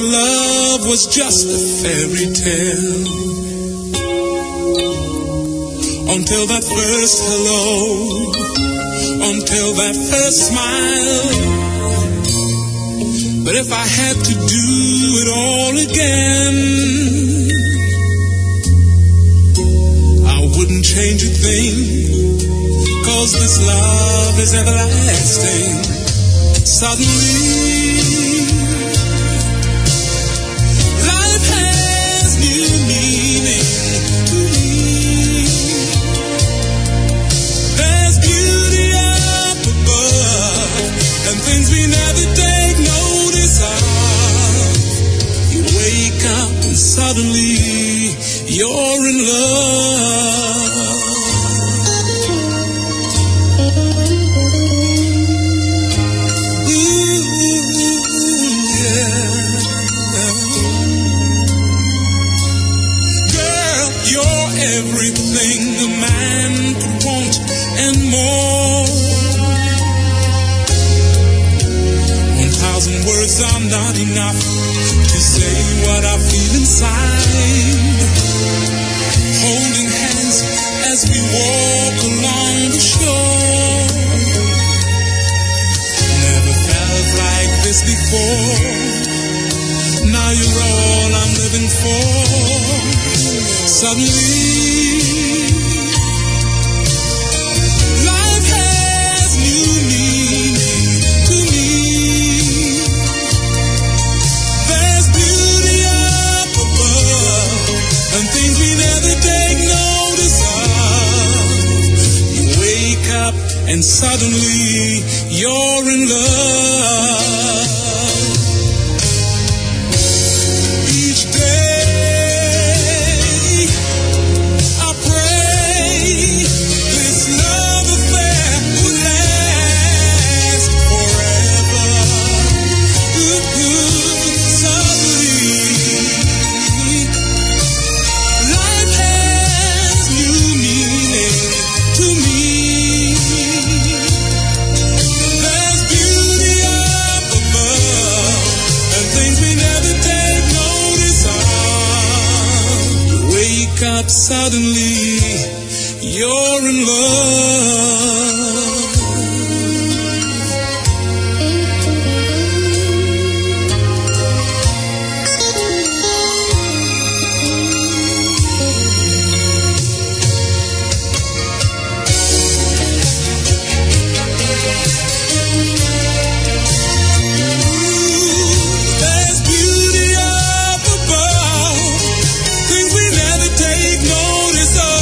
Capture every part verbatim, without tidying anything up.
love was just a fairy tale. Until that first hello, until that first smile. But if I had to do it all again, I wouldn't change a thing, 'cause this love is everlasting. Suddenly life has new meaning to me. There's beauty up above and things we never take notice of. You wake up and suddenly you're in love. Everything a man could want and more. One thousand words are not enough to say what I feel inside. Holding hands as we walk along the shore. Never felt like this before. Now you're all I'm living for. Suddenly life has new meaning to me. There's beauty up above and things we never take notice of. You wake up and suddenly you're in love. Each day suddenly you're in love. There's beauty up above, things we never take notice of.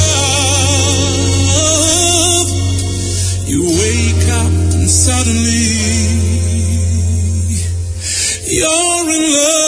You wake up and suddenly you're in love.